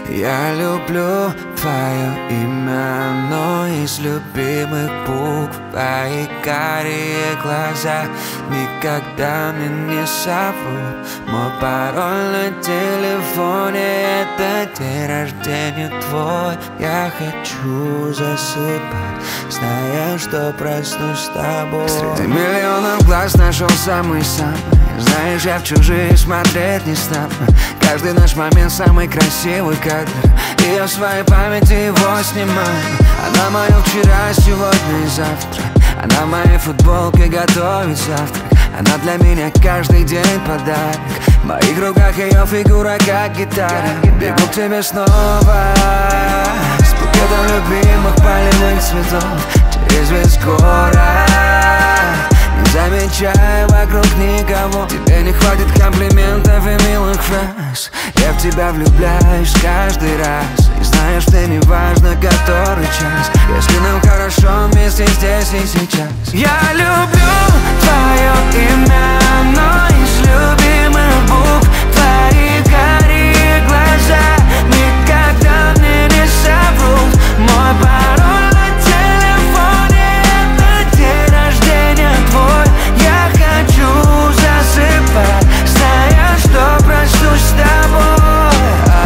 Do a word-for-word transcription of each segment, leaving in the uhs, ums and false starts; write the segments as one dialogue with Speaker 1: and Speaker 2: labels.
Speaker 1: Я люблю твое имя, но из любимых букв твои карие глаза никогда мне не соврут. Мой пароль на телефоне — это день рождения твой. Я хочу засыпать, зная, что проснусь с тобой. Среди миллионов глаз нашел самый-самый. Знаешь, я в чужие смотреть не стану. Каждый наш момент самый красивый кадр, и я в своей памяти его снимаю. Она моё вчера, сегодня и завтра. Она в моей футболке готовит завтрак. Она для меня каждый день подарок. В моих руках ее фигура как гитара. Бегу к тебе снова с букетом любимых полевых цветов через весь город, не замечая вокруг никого. Тебе не хватит комплиментов и милых фраз. Я в тебя влюбляюсь каждый раз. И знаешь, ты не важно который час, если нам хорошо вместе здесь и сейчас. Я люблю твое имя, но из любимых букв твои карие глаза никогда мне не соврут. Мой пароль на телефоне — это день рождения твой. Я хочу засыпать, зная, что проснусь с тобой.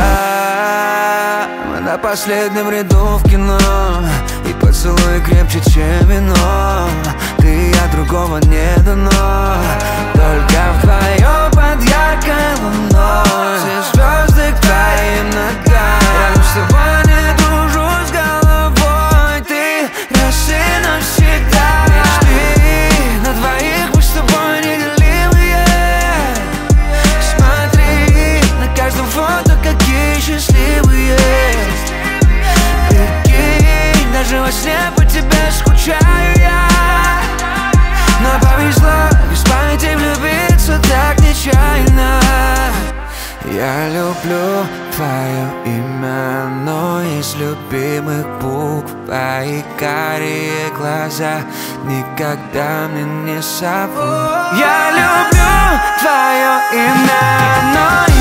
Speaker 1: А, мы на последнем ряду в кино, и поцелуй крепче, чем вино. Ты и я, другого не дано, только вдвоем под яркой луной. Все звезды к твоим ногам. Рядом с тобой не дружу с головой. Ты раз и навсегда. Мечты на двоих мы с тобой неделимые. Смотри, на каждом фото какие счастливые. Прикинь, даже во сне по тебе скучаю я. Но повезло без памяти влюбиться так нечаянно. Я люблю твое имя, но из любимых букв твои карие глаза никогда мне не соврут. Я люблю твое имя, но